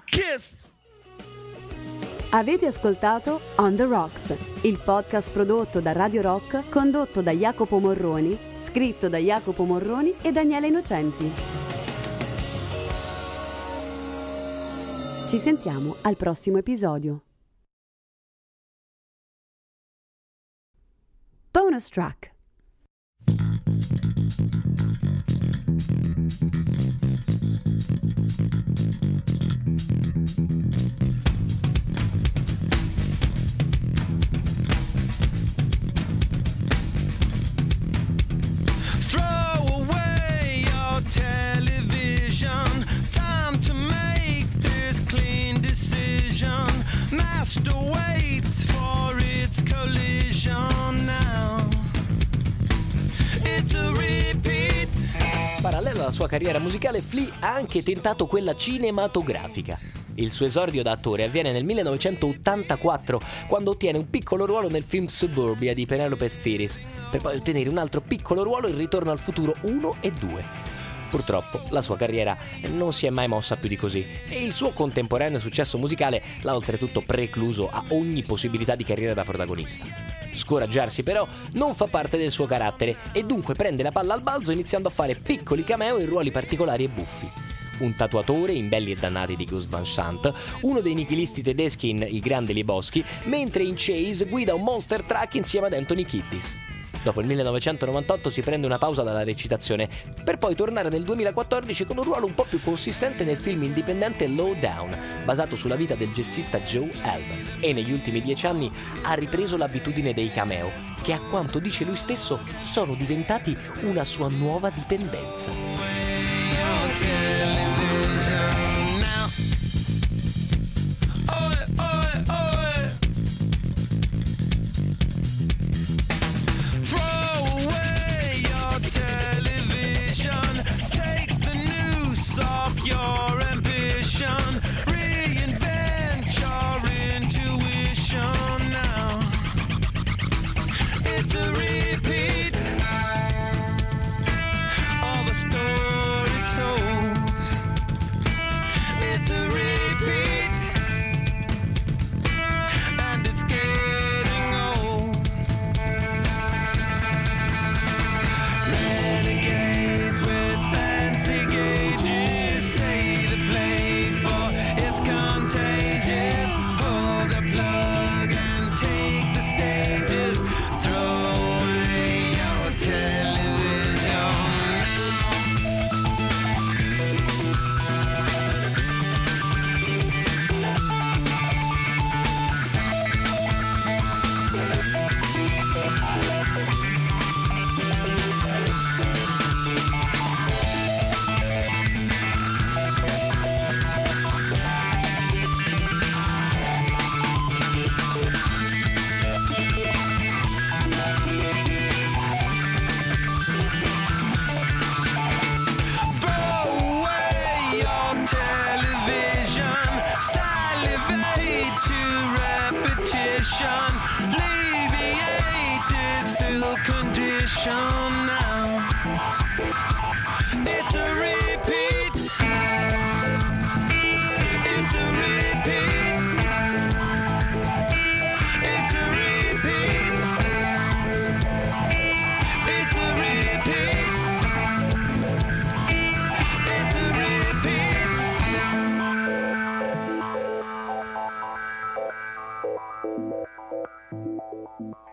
Kiss! Avete ascoltato On The Rocks, il podcast prodotto da Radio Rock, condotto da Jacopo Morroni, scritto da Jacopo Morroni e Daniele Innocenti. Ci sentiamo al prossimo episodio. Bonus track. Throw away your television. Time to make this clean decision. Master waits for its collision now. It's a repeat. Parallelo alla sua carriera musicale, Flea ha anche tentato quella cinematografica. Il suo esordio da attore avviene nel millenovecentottantaquattro, quando ottiene un piccolo ruolo nel film Suburbia di Penelope Spheeris, per poi ottenere un altro piccolo ruolo in Ritorno al futuro uno e due. Purtroppo la sua carriera non si è mai mossa più di così e il suo contemporaneo successo musicale l'ha oltretutto precluso a ogni possibilità di carriera da protagonista. Scoraggiarsi però non fa parte del suo carattere e dunque prende la palla al balzo iniziando a fare piccoli cameo in ruoli particolari e buffi. Un tatuatore in Belli e Dannati di Gus Van Sant, uno dei nichilisti tedeschi in Il Grande Lebowski, mentre in Chase guida un monster truck insieme ad Anthony Kiddis. Dopo il millenovecentonovantotto si prende una pausa dalla recitazione, per poi tornare nel duemilaquattordici con un ruolo un po' più consistente nel film indipendente Low Down, basato sulla vita del jazzista Joe Alba. E negli ultimi dieci anni ha ripreso l'abitudine dei cameo, che a quanto dice lui stesso sono diventati una sua nuova dipendenza. Your ambition, reinvent your intuition now. It's a repeat of a story told. It's a repeat, and it's getting old. Renegades with fancy gauges, stay the blade for it's contagious. Pull the plug and take the stages. Throw away your television alleviate this ill condition now. It's a repeat. It's a repeat. It's a repeat. It's a repeat. It's a repeat.